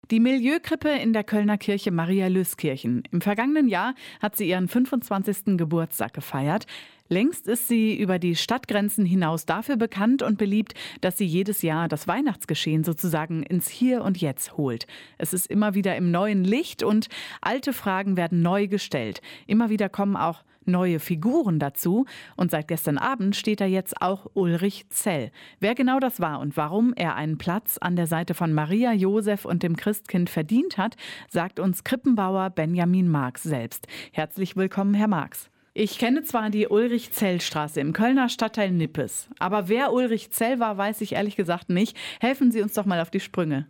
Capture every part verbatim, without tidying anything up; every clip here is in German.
Die Milieukrippe in der Kölner Kirche Maria-Lys-Kirchen. Im vergangenen Jahr hat sie ihren fünfundzwanzigsten Geburtstag gefeiert. Längst ist sie über die Stadtgrenzen hinaus dafür bekannt und beliebt, dass sie jedes Jahr das Weihnachtsgeschehen sozusagen ins Hier und Jetzt holt. Es ist immer wieder im neuen Licht und alte Fragen werden neu gestellt. Immer wieder kommen auch neue Figuren dazu und seit gestern Abend steht da jetzt auch Ulrich Zell. Wer genau das war und warum er einen Platz an der Seite von Maria, Josef und dem Christkind verdient hat, sagt uns Krippenbauer Benjamin Marx selbst. Herzlich willkommen, Herr Marx. Ich kenne zwar die Ulrich-Zell-Straße im Kölner Stadtteil Nippes, aber wer Ulrich Zell war, weiß ich ehrlich gesagt nicht. Helfen Sie uns doch mal auf die Sprünge.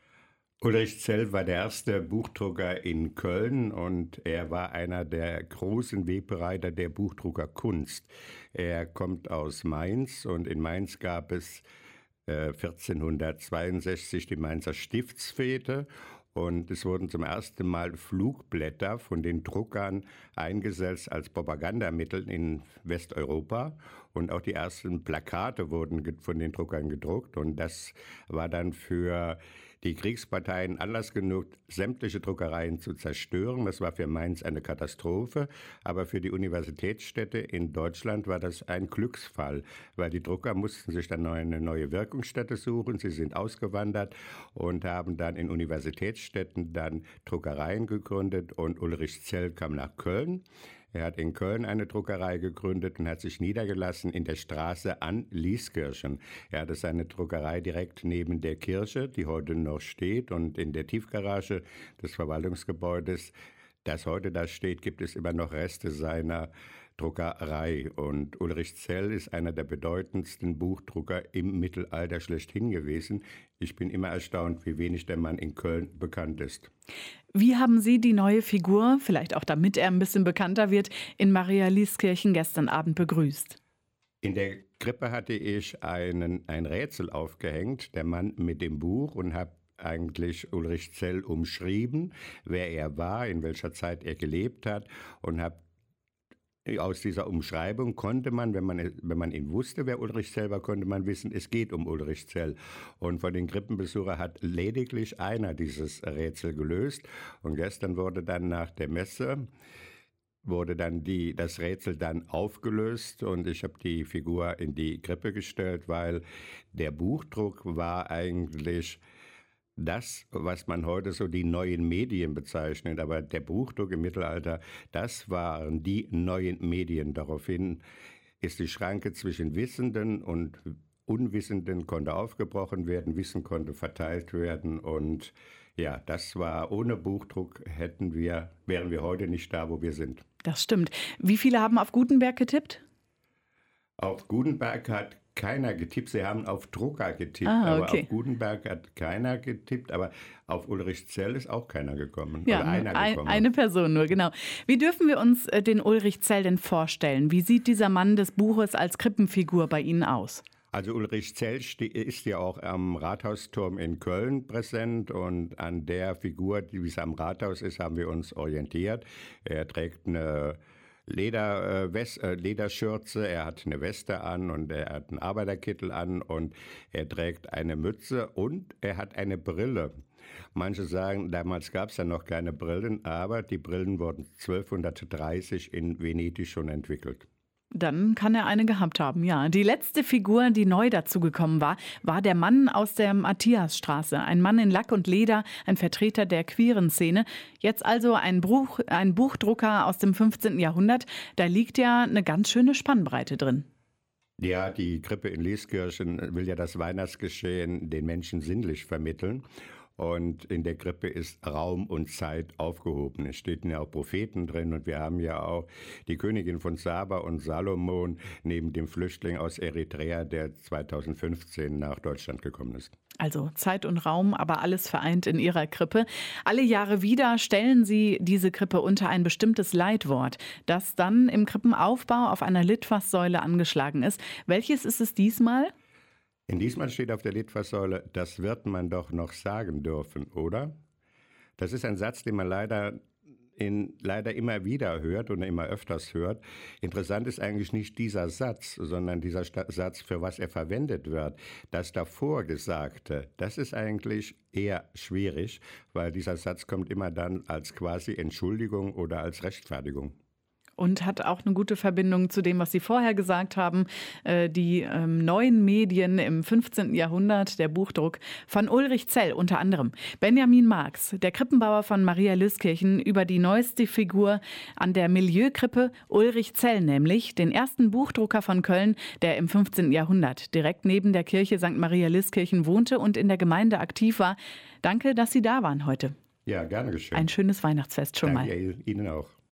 Ulrich Zell war der erste Buchdrucker in Köln und er war einer der großen Wegbereiter der Buchdruckerkunst. Er kommt aus Mainz und in Mainz gab es äh, vierzehnhundertzweiundsechzig die Mainzer Stiftsfete. Und es wurden zum ersten Mal Flugblätter von den Druckern eingesetzt als Propagandamittel in Westeuropa. Und auch die ersten Plakate wurden von den Druckern gedruckt. Und das war dann für die Kriegsparteien Anlass genug, sämtliche Druckereien zu zerstören. Das war für Mainz eine Katastrophe. Aber für die Universitätsstädte in Deutschland war das ein Glücksfall, weil die Drucker mussten sich dann eine neue Wirkungsstätte suchen. Sie sind ausgewandert und haben dann in Universitätsstädten dann Druckereien gegründet. Und Ulrich Zell kam nach Köln. Er hat in Köln eine Druckerei gegründet und hat sich niedergelassen in der Straße an Lieskirchen. Er hatte seine Druckerei direkt neben der Kirche, die heute noch steht. Und in der Tiefgarage des Verwaltungsgebäudes, das heute da steht, gibt es immer noch Reste seiner Druckerei. Und Ulrich Zell ist einer der bedeutendsten Buchdrucker im Mittelalter schlechthin gewesen. Ich bin immer erstaunt, wie wenig der Mann in Köln bekannt ist. Wie haben Sie die neue Figur, vielleicht auch damit er ein bisschen bekannter wird, in Maria-Lys-Kirchen gestern Abend begrüßt? In der Krippe hatte ich einen, ein Rätsel aufgehängt, der Mann mit dem Buch, und habe eigentlich Ulrich Zell umschrieben, wer er war, in welcher Zeit er gelebt hat, und habe aus dieser Umschreibung konnte man, wenn man, wenn man ihn wusste, wer Ulrich Zell war, konnte man wissen, es geht um Ulrich Zell. Und von den Krippenbesuchern hat lediglich einer dieses Rätsel gelöst. Und gestern wurde dann nach der Messe wurde dann die, das Rätsel dann aufgelöst und ich habe die Figur in die Krippe gestellt, weil der Buchdruck war eigentlich das, was man heute so die neuen Medien bezeichnet, aber der Buchdruck im Mittelalter, das waren die neuen Medien. Daraufhin ist die Schranke zwischen Wissenden und Unwissenden konnte aufgebrochen werden, Wissen konnte verteilt werden und ja, das war, ohne Buchdruck hätten wir, wären wir heute nicht da, wo wir sind. Das stimmt. Wie viele haben auf Gutenberg getippt? Auf Gutenberg hat keiner getippt, sie haben auf Drucker getippt, Ah, aber okay. auf Gutenberg hat keiner getippt, aber auf Ulrich Zell ist auch keiner gekommen, Ja, oder einer ein, gekommen. eine Person nur, genau. Wie dürfen wir uns äh, den Ulrich Zell denn vorstellen? Wie sieht dieser Mann des Buches als Krippenfigur bei Ihnen aus? Also Ulrich Zell ste- ist ja auch am Rathausturm in Köln präsent und an der Figur, die wie es am Rathaus ist, haben wir uns orientiert. Er trägt eine Leder, äh, West, äh, Lederschürze, er hat eine Weste an und er hat einen Arbeiterkittel an und er trägt eine Mütze und er hat eine Brille. Manche sagen, damals gab es ja noch keine Brillen, aber die Brillen wurden zwölfhundertdreißig in Venedig schon entwickelt. Dann kann er eine gehabt haben, ja. Die letzte Figur, die neu dazugekommen war, war der Mann aus der Matthiasstraße. Ein Mann in Lack und Leder, ein Vertreter der queeren Szene. Jetzt also ein, Buch, ein Buchdrucker aus dem fünfzehnten Jahrhundert. Da liegt ja eine ganz schöne Spannbreite drin. Ja, die Krippe in Lieskirchen will ja das Weihnachtsgeschehen den Menschen sinnlich vermitteln. Und in der Krippe ist Raum und Zeit aufgehoben. Es stehen ja auch Propheten drin und wir haben ja auch die Königin von Saba und Salomon neben dem Flüchtling aus Eritrea, der zweitausendfünfzehn nach Deutschland gekommen ist. Also Zeit und Raum, aber alles vereint in Ihrer Krippe. Alle Jahre wieder stellen Sie diese Krippe unter ein bestimmtes Leitwort, das dann im Krippenaufbau auf einer Litfaßsäule angeschlagen ist. Welches ist es diesmal? In diesmal steht auf der Litfaßsäule, das wird man doch noch sagen dürfen, oder? Das ist ein Satz, den man leider ihn leider immer wieder hört und immer öfters hört. Interessant ist eigentlich nicht dieser Satz, sondern dieser Sta- Satz, für was er verwendet wird. Das davor Gesagte, das ist eigentlich eher schwierig, weil dieser Satz kommt immer dann als quasi Entschuldigung oder als Rechtfertigung. Und hat auch eine gute Verbindung zu dem, was Sie vorher gesagt haben. Äh, die ähm, neuen Medien im fünfzehnten Jahrhundert, der Buchdruck von Ulrich Zell unter anderem. Benjamin Marx, der Krippenbauer von Marialüskirchen, über die neueste Figur an der Milieukrippe, Ulrich Zell nämlich, den ersten Buchdrucker von Köln, der im fünfzehnten Jahrhundert direkt neben der Kirche Sankt Marialüskirchen wohnte und in der Gemeinde aktiv war. Danke, dass Sie da waren heute. Ja, gerne geschehen. Ein schönes Weihnachtsfest schon mal. Danke Ihnen auch.